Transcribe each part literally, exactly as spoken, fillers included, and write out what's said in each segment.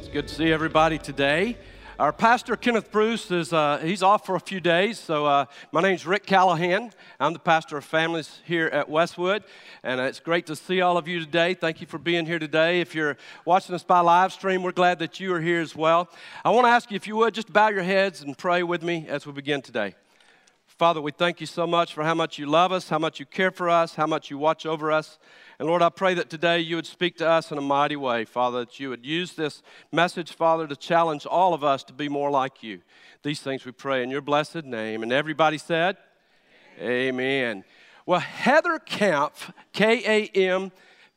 Good to see everybody today. Our pastor, Kenneth Bruce, is uh, he's off for a few days. So uh, my name's Rick Callahan. I'm the pastor of families here at Westwood, and it's great to see all of you today. Thank you for being here today. If you're watching us by live stream, we're glad that you are here as well. I want to ask you, if you would, just bow your heads and pray with me as we begin today. Father, we thank you so much for how much you love us, how much you care for us, how much you watch over us. And Lord, I pray that today you would speak to us in a mighty way, Father, that you would use this message, Father, to challenge all of us to be more like you. These things we pray in your blessed name. And everybody said, Amen. Amen. Well, Heather Kampf, K A M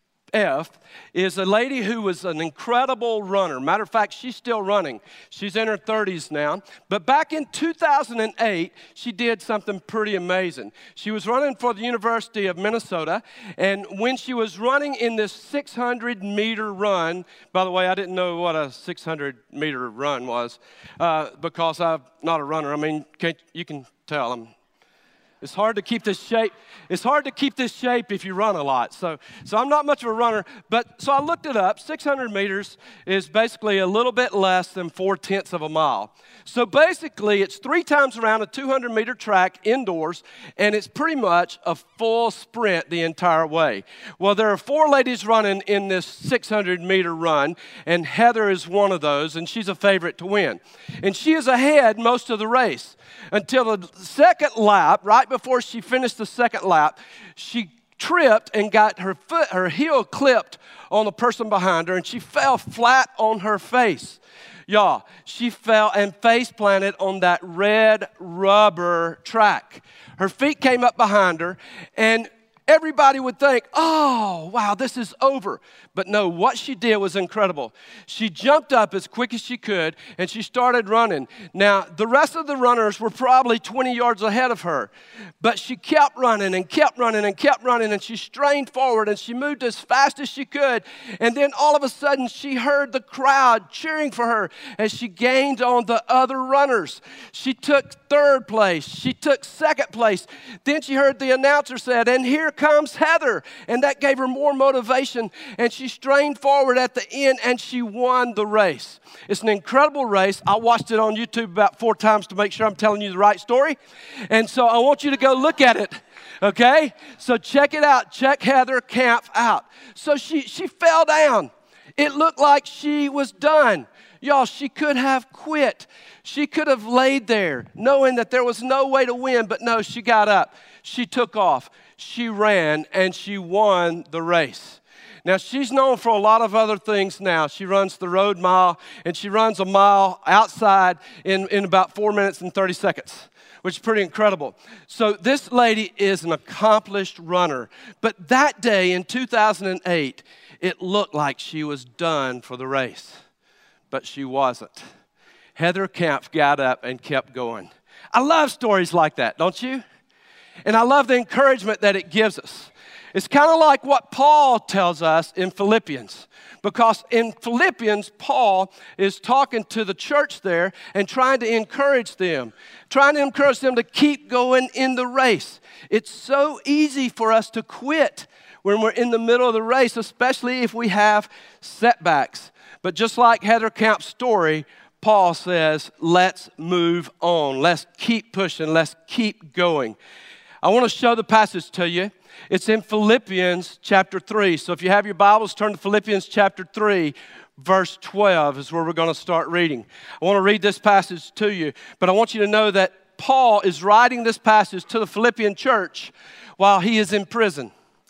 F, is a lady who was an incredible runner. Matter of fact, she's still running. She's in her thirties now. But back in two thousand eight, she did something pretty amazing. She was running for the University of Minnesota, and when she was running in this six hundred meter run, by the way, I didn't know what a six hundred meter run was uh, because I'm not a runner. I mean, can't, you can tell I'm It's hard to keep this shape. It's hard to keep this shape if you run a lot. So, so I'm not much of a runner. But so I looked it up. six hundred meters is basically a little bit less than four tenths of a mile. So basically, it's three times around a two hundred meter track indoors, and it's pretty much a full sprint the entire way. Well, there are four ladies running in this six hundred meter run, and Heather is one of those, and she's a favorite to win. And she is ahead most of the race until the second lap, right before she finished the second lap, she tripped and got her foot, her heel clipped on the person behind her, and she fell flat on her face. Y'all, she fell and face planted on that red rubber track. Her feet came up behind her, and everybody would think, oh, wow, this is over. But no, what she did was incredible. She jumped up as quick as she could, and she started running. Now, the rest of the runners were probably twenty yards ahead of her. But she kept running and kept running and kept running, and she strained forward, and she moved as fast as she could. And then all of a sudden, she heard the crowd cheering for her as she gained on the other runners. She took third place. She took second place. Then she heard the announcer said, and here comes Heather. And that gave her more motivation, and she strained forward at the end, and she won the race. It's an incredible race. I watched it on YouTube about four times to make sure I'm telling you the right story, and so I want you to go look at it, okay? So check it out. Check Heather Kampf out. So she, she fell down. It looked like she was done. Y'all, she could have quit. She could have laid there knowing that there was no way to win, but no, she got up. She took off. She ran, and she won the race. Now, she's known for a lot of other things now. She runs the road mile, and she runs a mile outside in, in about four minutes and thirty seconds, which is pretty incredible. So this lady is an accomplished runner. But that day in two thousand eight, it looked like she was done for the race, but she wasn't. Heather Kampf got up and kept going. I love stories like that, don't you? And I love the encouragement that it gives us. It's kind of like what Paul tells us in Philippians. Because in Philippians, Paul is talking to the church there and trying to encourage them. Trying to encourage them to keep going in the race. It's so easy for us to quit when we're in the middle of the race, especially if we have setbacks. But just like Heather Kampf's story, Paul says, let's move on. Let's keep pushing. Let's keep going. I want to show the passage to you. It's in Philippians chapter three. So if you have your Bibles, turn to Philippians chapter three, verse twelve is where we're going to start reading. I want to read this passage to you, but I want you to know that Paul is writing this passage to the Philippian church while he is in prison.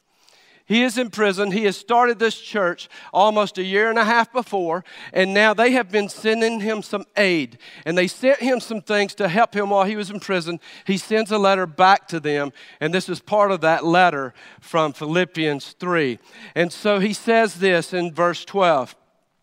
He is in prison. He has started this church almost a year and a half before, and now they have been sending him some aid. And they sent him some things to help him while he was in prison. He sends a letter back to them, and this is part of that letter from Philippians three. And so he says this in verse twelve,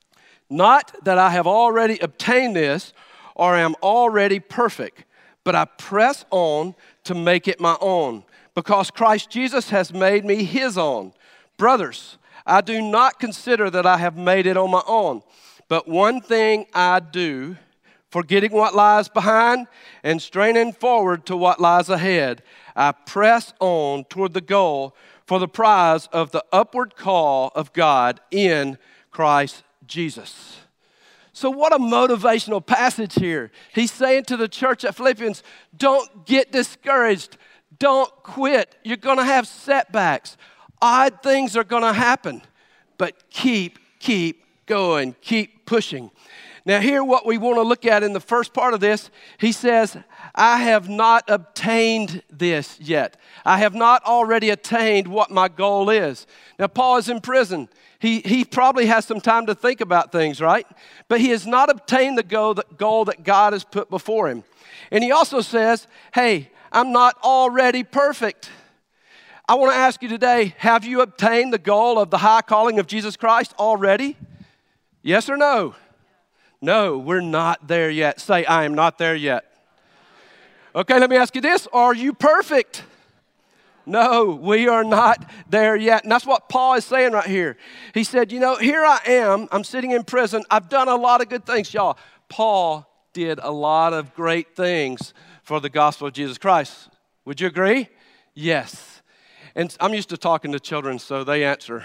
not that I have already obtained this or am already perfect, but I press on to make it my own, because Christ Jesus has made me his own. Brothers, I do not consider that I have made it on my own, but one thing I do, forgetting what lies behind and straining forward to what lies ahead, I press on toward the goal for the prize of the upward call of God in Christ Jesus. So what a motivational passage here. He's saying to the church at Philippians, don't get discouraged. Don't quit. You're going to have setbacks. Odd things are going to happen. But keep, keep going. Keep pushing. Now here what we want to look at in the first part of this, he says, I have not obtained this yet. I have not already attained what my goal is. Now Paul is in prison. He, he probably has some time to think about things, right? But he has not obtained the goal that, goal that God has put before him. And he also says, hey, I'm not already perfect. I want to ask you today, have you obtained the goal of the high calling of Jesus Christ already? Yes or no? No, we're not there yet. Say, I am not there yet. Okay, let me ask you this. Are you perfect? No, we are not there yet. And that's what Paul is saying right here. He said, you know, here I am. I'm sitting in prison. I've done a lot of good things, y'all. Paul did a lot of great things for the gospel of Jesus Christ. Would you agree? Yes. And I'm used to talking to children, so they answer.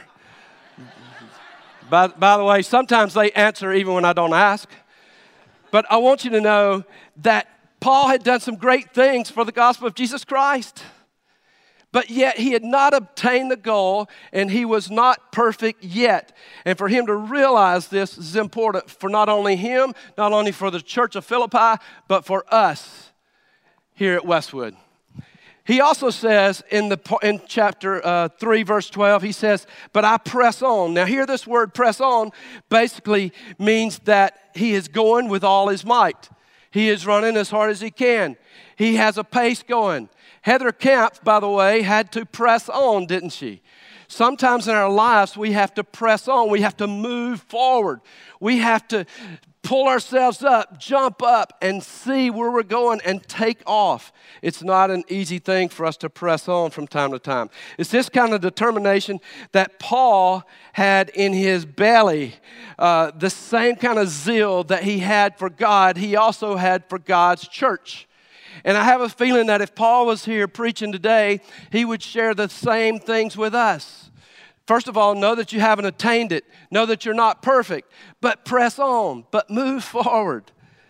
by, by the way, sometimes they answer even when I don't ask. But I want you to know that Paul had done some great things for the gospel of Jesus Christ. But yet he had not obtained the goal, and he was not perfect yet. And for him to realize this is important for not only him, not only for the church of Philippi, but for us here at Westwood. He also says in the in chapter uh, three, verse twelve, he says, but I press on. Now here this word press on basically means that he is going with all his might. He is running as hard as he can. He has a pace going. Heather Camp, by the way, had to press on, didn't she? Sometimes in our lives, we have to press on. We have to move forward. We have to pull ourselves up, jump up, and see where we're going and take off. It's not an easy thing for us to press on from time to time. It's this kind of determination that Paul had in his belly, uh, the same kind of zeal that he had for God, he also had for God's church. And I have a feeling that if Paul was here preaching today, he would share the same things with us. First of all, know that you haven't attained it. Know that you're not perfect, but press on, but move forward.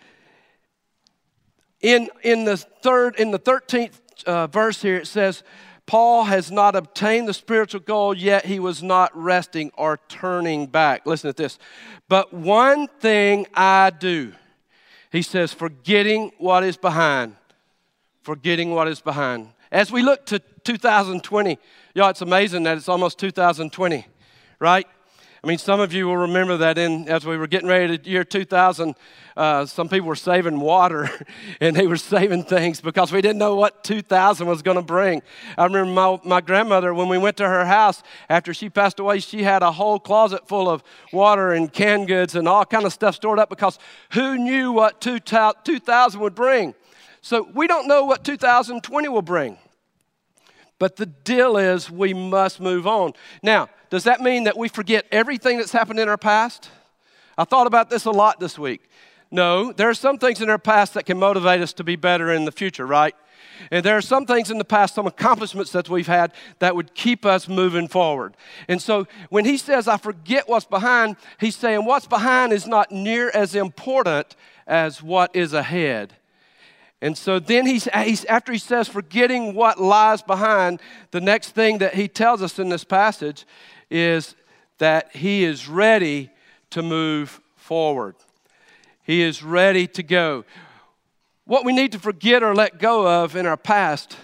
In, in the third, in the thirteenth uh, verse here, it says, Paul has not obtained the spiritual goal, yet he was not resting or turning back. Listen to this. But one thing I do, he says, forgetting what is behind. Forgetting what is behind. As we look to two thousand twenty, y'all, it's amazing that it's almost two thousand twenty, right? I mean, some of you will remember that in as we were getting ready to year two thousand, uh, some people were saving water and they were saving things because we didn't know what two thousand was going to bring. I remember my, my grandmother, when we went to her house after she passed away, she had a whole closet full of water and canned goods and all kind of stuff stored up because who knew what two thousand would bring? So we don't know what two thousand twenty will bring. But the deal is we must move on. Now, does that mean that we forget everything that's happened in our past? I thought about this a lot this week. No, there are some things in our past that can motivate us to be better in the future, right? And there are some things in the past, some accomplishments that we've had that would keep us moving forward. And so when he says, I forget what's behind, he's saying what's behind is not near as important as what is ahead. And so then he's, he's, after he says forgetting what lies behind, the next thing that he tells us in this passage is that he is ready to move forward. He is ready to go. What we need to forget or let go of in our past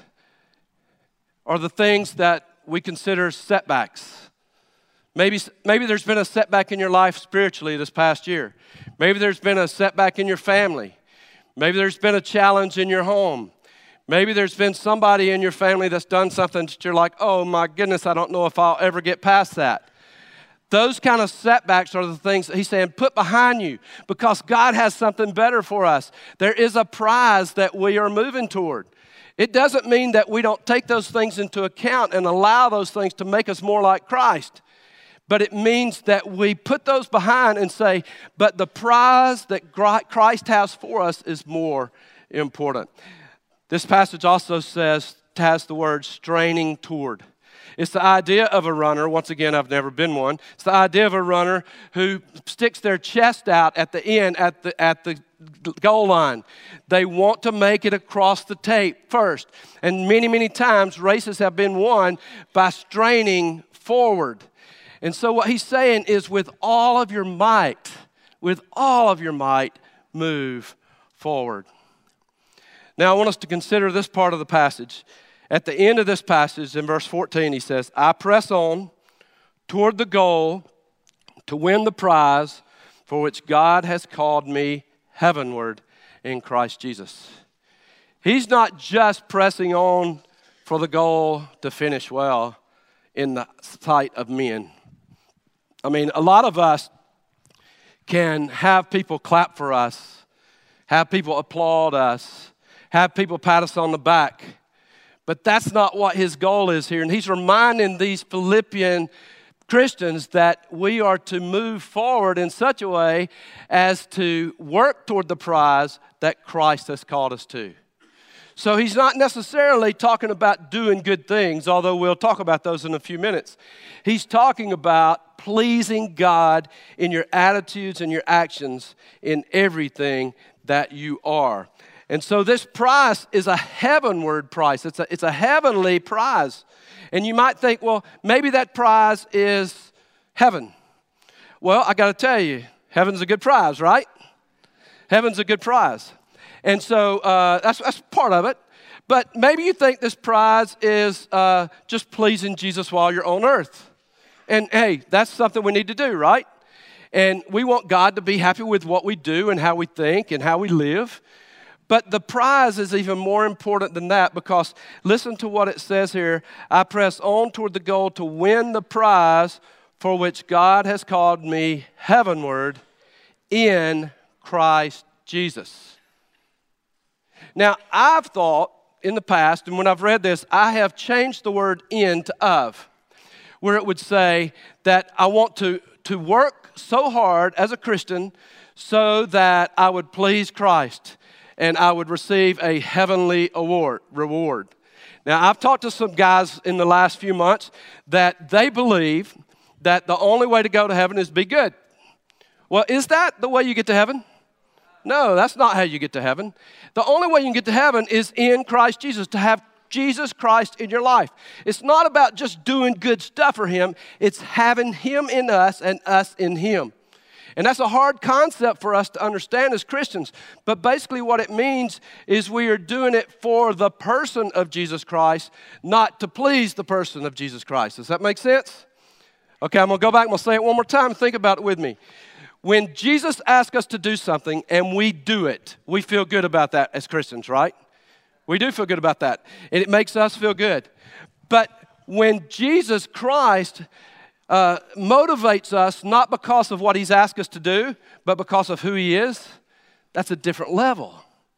are the things that we consider setbacks. Maybe, maybe there's been a setback in your life spiritually this past year. Maybe there's been a setback in your family. Maybe there's been a challenge in your home. Maybe there's been somebody in your family that's done something that you're like, oh my goodness, I don't know if I'll ever get past that. Those kind of setbacks are the things that he's saying, put behind you because God has something better for us. There is a prize that we are moving toward. It doesn't mean that we don't take those things into account and allow those things to make us more like Christ. But it means that we put those behind and say, but the prize that Christ has for us is more important. This passage also says, has the word straining toward. It's the idea of a runner. Once again, I've never been one. It's the idea of a runner who sticks their chest out at the end, at the, at the goal line. They want to make it across the tape first. And many, many times, races have been won by straining forward. And so what he's saying is, with all of your might, with all of your might, move forward. Now, I want us to consider this part of the passage. At the end of this passage, in verse fourteen, he says, I press on toward the goal to win the prize for which God has called me heavenward in Christ Jesus. He's not just pressing on for the goal to finish well in the sight of men. I mean, a lot of us can have people clap for us, have people applaud us, have people pat us on the back. But that's not what his goal is here. And he's reminding these Philippian Christians that we are to move forward in such a way as to work toward the prize that Christ has called us to. So he's not necessarily talking about doing good things, although we'll talk about those in a few minutes. He's talking about pleasing God in your attitudes and your actions in everything that you are. And so this prize is a heavenward prize. It's a, it's a heavenly prize. And you might think, well, maybe that prize is heaven. Well, I got to tell you, heaven's a good prize, right? Heaven's a good prize. And so uh, that's, that's part of it. But maybe you think this prize is uh, just pleasing Jesus while you're on earth. And hey, that's something we need to do, right? And we want God to be happy with what we do and how we think and how we live. But the prize is even more important than that, because listen to what it says here. I press on toward the goal to win the prize for which God has called me heavenward in Christ Jesus. Now, I've thought in the past, and when I've read this, I have changed the word in to of, where it would say that I want to, to work so hard as a Christian so that I would please Christ and I would receive a heavenly award, reward. Now, I've talked to some guys in the last few months that they believe that the only way to go to heaven is be good. Well, is that the way you get to heaven? No, that's not how you get to heaven. The only way you can get to heaven is in Christ Jesus, to have Jesus Christ in your life. It's not about just doing good stuff for him. It's having him in us and us in him. And that's a hard concept for us to understand as Christians. But basically what it means is we are doing it for the person of Jesus Christ, not to please the person of Jesus Christ. Does that make sense? Okay, I'm going to go back and we'll say it one more time. Think about it with me. When Jesus asks us to do something and we do it, we feel good about that as Christians, right? We do feel good about that. And it makes us feel good. But when Jesus Christ uh, motivates us not because of what he's asked us to do, but because of who he is, that's a different level.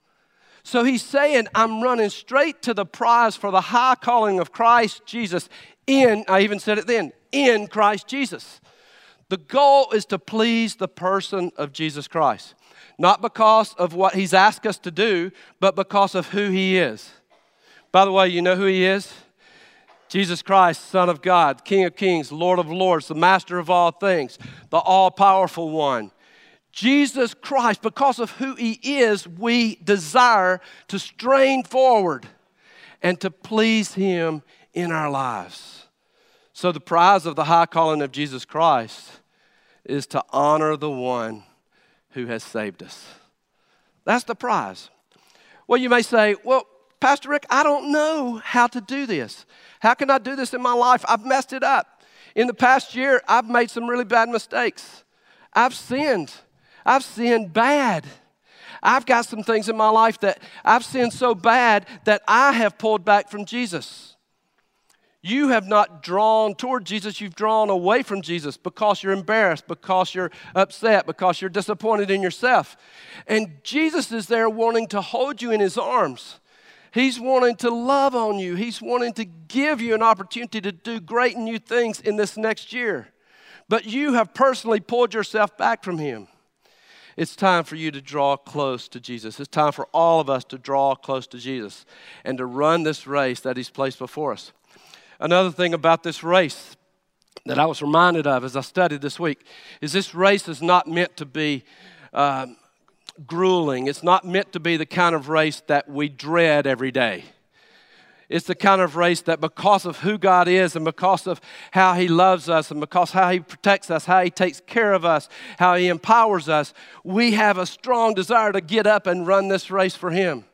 So he's saying, I'm running straight to the prize for the high calling of Christ Jesus in, I even said it then, in Christ Jesus. The goal is to please the person of Jesus Christ. Not because of what he's asked us to do, but because of who he is. By the way, you know who he is? Jesus Christ, Son of God, King of Kings, Lord of Lords, the Master of all things, the all-powerful one. Jesus Christ, because of who he is, we desire to strain forward and to please him in our lives. So the prize of the high calling of Jesus Christ is to honor the one who has saved us. That's the prize. Well, you may say, well, Pastor Rick, I don't know how to do this. How can I do this in my life? I've messed it up. In the past year, I've made some really bad mistakes. I've sinned. I've sinned bad. I've got some things in my life that I've sinned so bad that I have pulled back from Jesus. You have not drawn toward Jesus, you've drawn away from Jesus because you're embarrassed, because you're upset, because you're disappointed in yourself. And Jesus is there wanting to hold you in his arms. He's wanting to love on you. He's wanting to give you an opportunity to do great new things in this next year. But you have personally pulled yourself back from him. It's time for you to draw close to Jesus. It's time for all of us to draw close to Jesus and to run this race that he's placed before us. Another thing about this race that I was reminded of as I studied this week is this race is not meant to be um, grueling. It's not meant to be the kind of race that we dread every day. It's the kind of race that because of who God is and because of how He loves us and because how He protects us, how He takes care of us, how He empowers us, we have a strong desire to get up and run this race for Him.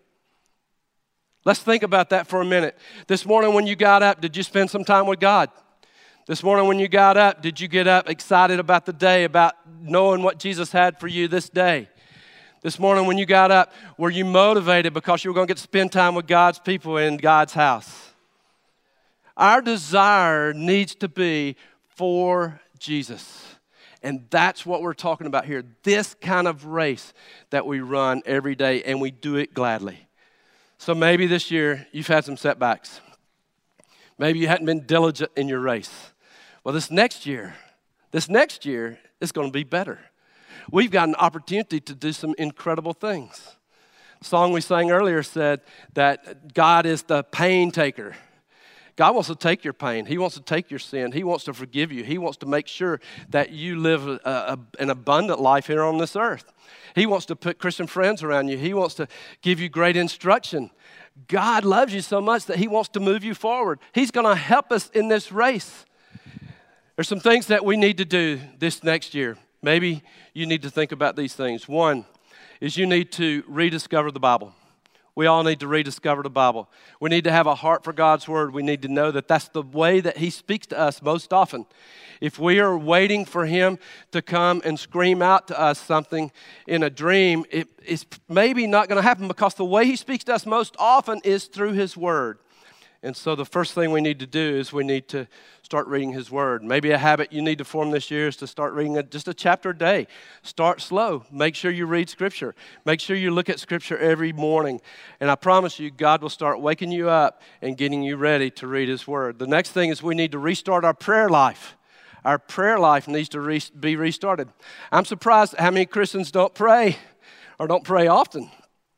Let's think about that for a minute. This morning when you got up, did you spend some time with God? This morning when you got up, did you get up excited about the day, about knowing what Jesus had for you this day? This morning when you got up, were you motivated because you were going to get to spend time with God's people in God's house? Our desire needs to be for Jesus. And that's what we're talking about here. This kind of race that we run every day, and we do it gladly. So maybe this year you've had some setbacks. Maybe you hadn't been diligent in your race. Well, this next year, this next year is going to be better. We've got an opportunity to do some incredible things. The song we sang earlier said that God is the pain taker. God wants to take your pain. He wants to take your sin. He wants to forgive you. He wants to make sure that you live a, a, an abundant life here on this earth. He wants to put Christian friends around you. He wants to give you great instruction. God loves you so much that He wants to move you forward. He's going to help us in this race. There's some things that we need to do this next year. Maybe you need to think about these things. One is you need to rediscover the Bible. We all need to rediscover the Bible. We need to have a heart for God's Word. We need to know that that's the way that He speaks to us most often. If we are waiting for Him to come and scream out to us something in a dream, it, it's maybe not going to happen because the way He speaks to us most often is through His Word. And so the first thing we need to do is we need to start reading His Word. Maybe a habit you need to form this year is to start reading a, just a chapter a day. Start slow. Make sure you read Scripture. Make sure you look at Scripture every morning. And I promise you, God will start waking you up and getting you ready to read His Word. The next thing is we need to restart our prayer life. Our prayer life needs to re- be restarted. I'm surprised at how many Christians don't pray or don't pray often.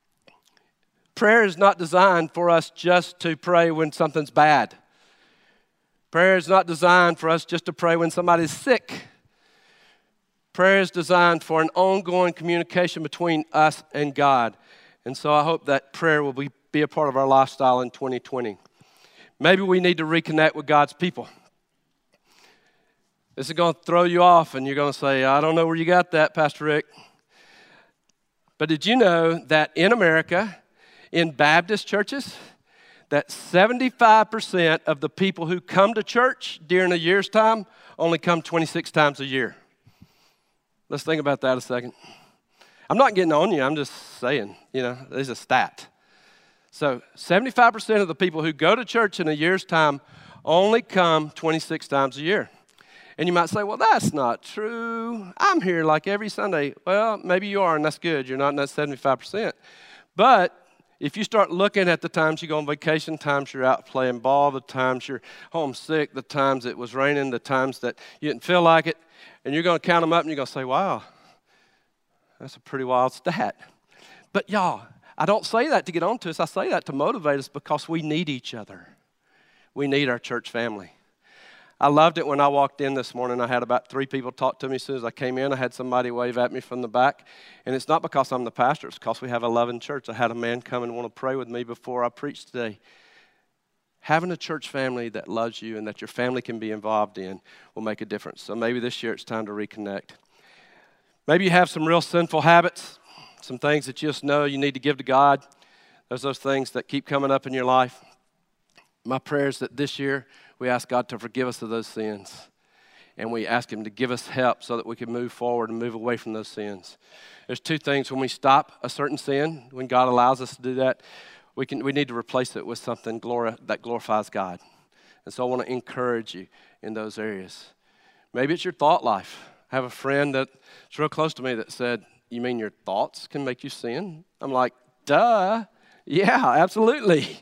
Prayer is not designed for us just to pray when something's bad. Prayer is not designed for us just to pray when somebody's sick. Prayer is designed for an ongoing communication between us and God. And so I hope that prayer will be, be a part of our lifestyle in twenty twenty. Maybe we need to reconnect with God's people. This is going to throw you off, and you're going to say, I don't know where you got that, Pastor Rick. But did you know that in America, in Baptist churches, that seventy-five percent of the people who come to church during a year's time only come twenty-six times a year? Let's think about that a second. I'm not getting on you. I'm just saying, you know, there's a stat. So seventy-five percent of the people who go to church in a year's time only come twenty-six times a year. And you might say, well, that's not true. I'm here like every Sunday. Well, maybe you are, and that's good. You're not in that seventy-five percent. But if you start looking at the times you go on vacation, times you're out playing ball, the times you're homesick, the times it was raining, the times that you didn't feel like it, and you're going to count them up and you're going to say, wow, that's a pretty wild stat. But y'all, I don't say that to get on to us. I say that to motivate us because we need each other. We need our church family. I loved it when I walked in this morning. I had about three people talk to me as soon as I came in. I had somebody wave at me from the back. And it's not because I'm the pastor. It's because we have a loving church. I had a man come and want to pray with me before I preached today. Having a church family that loves you and that your family can be involved in will make a difference. So maybe this year it's time to reconnect. Maybe you have some real sinful habits, some things that you just know you need to give to God. There's those things that keep coming up in your life. My prayer is that this year we ask God to forgive us of those sins. And we ask Him to give us help so that we can move forward and move away from those sins. There's two things. When we stop a certain sin, when God allows us to do that, we can we need to replace it with something glori- that glorifies God. And so I want to encourage you in those areas. Maybe it's your thought life. I have a friend that's real close to me that said, you mean your thoughts can make you sin? I'm like, duh. Yeah, absolutely.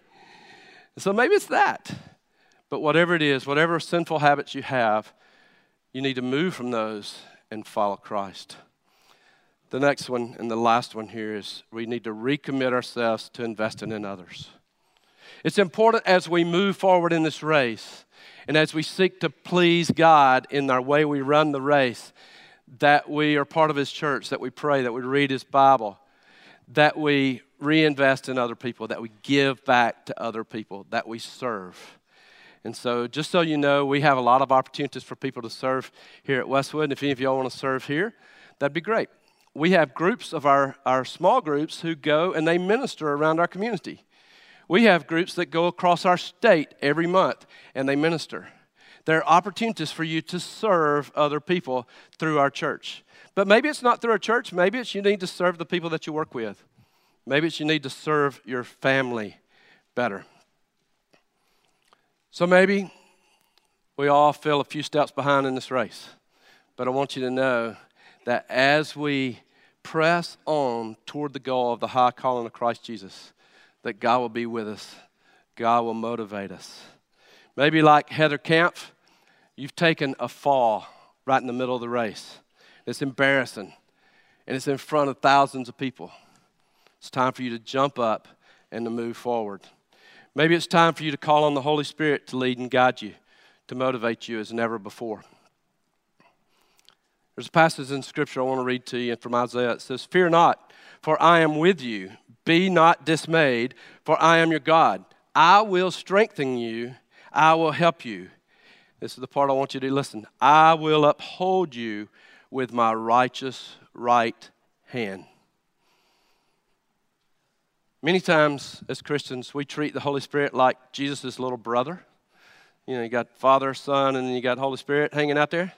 So maybe it's that. But whatever it is, whatever sinful habits you have, you need to move from those and follow Christ. The next one and the last one here is we need to recommit ourselves to investing in others. It's important as we move forward in this race And as we seek to please God in our way we run the race, that we are part of His church, that we pray, that we read His Bible, that we reinvest in other people, that we give back to other people, that we serve. And so just so you know, we have a lot of opportunities for people to serve here at Westwood. And if any of y'all want to serve here, that'd be great. We have groups of our, our small groups who go and they minister around our community. We have groups that go across our state every month and they minister. There are opportunities for you to serve other people through our church. But maybe it's not through our church. Maybe it's you need to serve the people that you work with. Maybe it's you need to serve your family better. So maybe we all feel a few steps behind in this race. But I want you to know that as we press on toward the goal of the high calling of Christ Jesus, that God will be with us. God will motivate us. Maybe like Heather Camp, you've taken a fall right in the middle of the race. It's embarrassing, and it's in front of thousands of people. It's time for you to jump up and to move forward. Maybe it's time for you to call on the Holy Spirit to lead and guide you, to motivate you as never before. There's a passage in Scripture I want to read to you from Isaiah. It says, "Fear not, for I am with you. Be not dismayed, for I am your God. I will strengthen you. I will help you." This is the part I want you to listen. "I will uphold you with my righteous right hand." Many times as Christians, we treat the Holy Spirit like Jesus' little brother. You know, you got Father, Son, and then you got Holy Spirit hanging out there.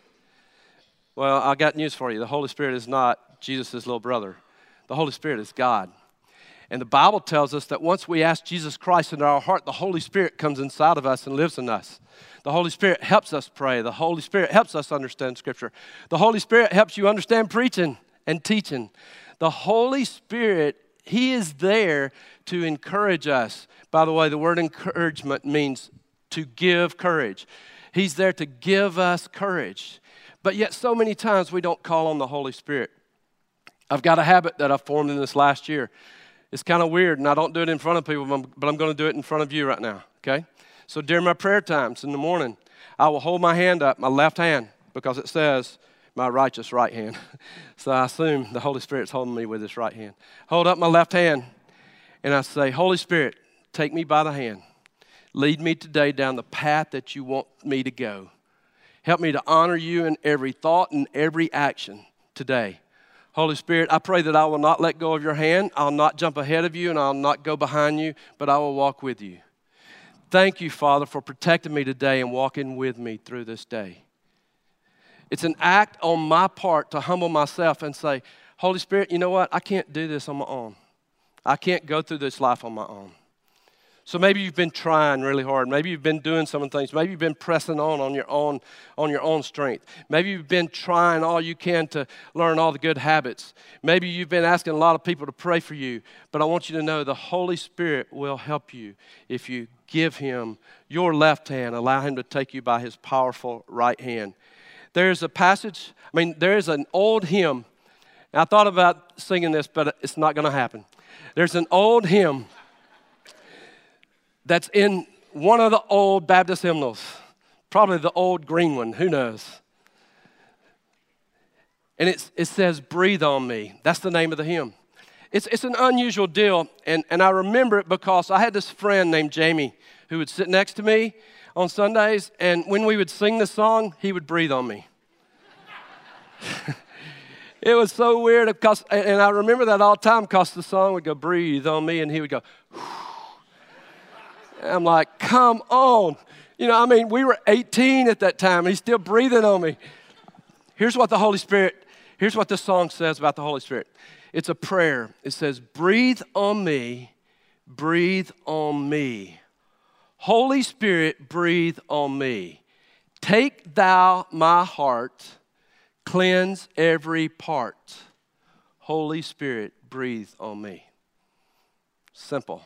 Well, I got news for you. The Holy Spirit is not Jesus' little brother. The Holy Spirit is God. And the Bible tells us that once we ask Jesus Christ into our heart, the Holy Spirit comes inside of us and lives in us. The Holy Spirit helps us pray. The Holy Spirit helps us understand Scripture. The Holy Spirit helps you understand preaching and teaching. The Holy Spirit, He is there to encourage us. By the way, the word encouragement means to give courage. He's there to give us courage. But yet so many times we don't call on the Holy Spirit. I've got a habit that I've formed in this last year. It's kind of weird, and I don't do it in front of people, but I'm going to do it in front of you right now, okay? So during my prayer times in the morning, I will hold my hand up, my left hand, because it says my righteous right hand. So I assume the Holy Spirit's holding me with His right hand. Hold up my left hand, and I say, "Holy Spirit, take me by the hand. Lead me today down the path that you want me to go. Help me to honor you in every thought and every action today. Holy Spirit, I pray that I will not let go of your hand. I'll not jump ahead of you, and I'll not go behind you, but I will walk with you. Thank you, Father, for protecting me today and walking with me through this day." It's an act on my part to humble myself and say, "Holy Spirit, you know what? I can't do this on my own. I can't go through this life on my own." So maybe you've been trying really hard. Maybe you've been doing some things. Maybe you've been pressing on on your own, on your own strength. Maybe you've been trying all you can to learn all the good habits. Maybe you've been asking a lot of people to pray for you. But I want you to know the Holy Spirit will help you if you give Him your left hand, allow Him to take you by His powerful right hand. There's a passage, I mean, there's an old hymn. And I thought about singing this, but it's not going to happen. There's an old hymn that's in one of the old Baptist hymnals, probably the old green one, who knows? And it's, it says, "Breathe on me." That's the name of the hymn. It's, it's an unusual deal, and, and I remember it because I had this friend named Jamie who would sit next to me on Sundays, and when we would sing the song, he would breathe on me. It was so weird, because, and I remember that all the time because the song would go, "Breathe on me," and he would go, "Whew." I'm like, come on. You know, I mean, we were eighteen at that time, and he's still breathing on me. Here's what the Holy Spirit, here's what this song says about the Holy Spirit. It's a prayer. It says, "Breathe on me, breathe on me. Holy Spirit, breathe on me. Take thou my heart, cleanse every part. Holy Spirit, breathe on me." Simple.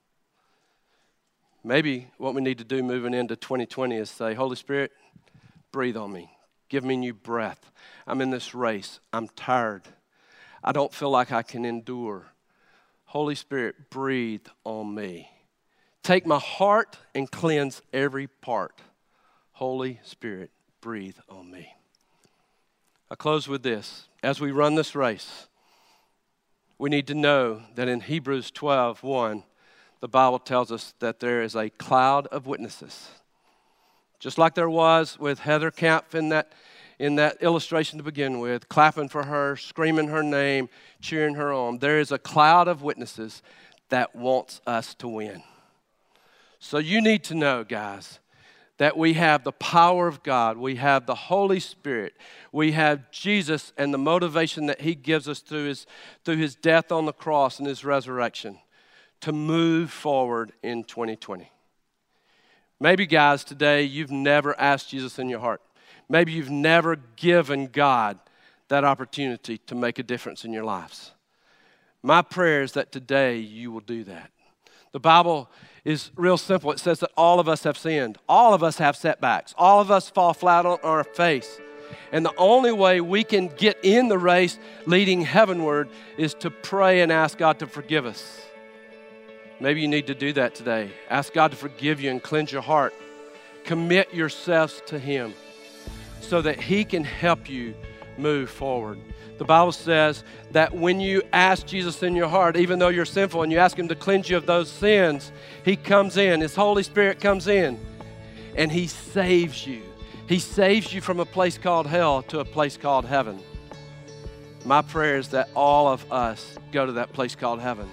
Maybe what we need to do moving into twenty twenty is say, "Holy Spirit, breathe on me. Give me new breath. I'm in this race. I'm tired. I don't feel like I can endure. Holy Spirit, breathe on me. Take my heart and cleanse every part. Holy Spirit, breathe on me. I close with this. As we run this race, we need to know that in Hebrews twelve one, the Bible tells us that there is a cloud of witnesses. Just like there was with Heather Camp in that, in that illustration to begin with, clapping for her, screaming her name, cheering her on. There is a cloud of witnesses that wants us to win. So you need to know, guys, that we have the power of God. We have the Holy Spirit. We have Jesus and the motivation that he gives us through his, through his death on the cross and his resurrection to move forward in twenty twenty. Maybe, guys, today you've never asked Jesus in your heart. Maybe you've never given God that opportunity to make a difference in your lives. My prayer is that today you will do that. The Bible is real simple. It says that all of us have sinned. All of us have setbacks. All of us fall flat on our face. And the only way we can get in the race leading heavenward is to pray and ask God to forgive us. Maybe you need to do that today. Ask God to forgive you and cleanse your heart. Commit yourselves to him so that he can help you move forward. The Bible says that when you ask Jesus in your heart, even though you're sinful, and you ask him to cleanse you of those sins, he comes in. His Holy Spirit comes in, and he saves you. He saves you from a place called hell to a place called heaven. My prayer is that all of us go to that place called heaven.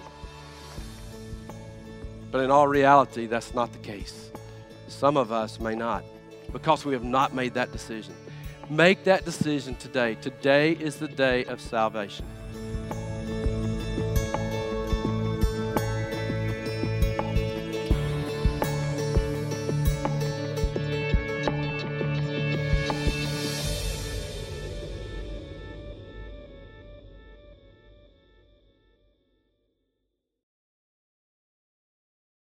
But in all reality, that's not the case. Some of us may not, because we have not made that decision. Make that decision today. Today is the day of salvation.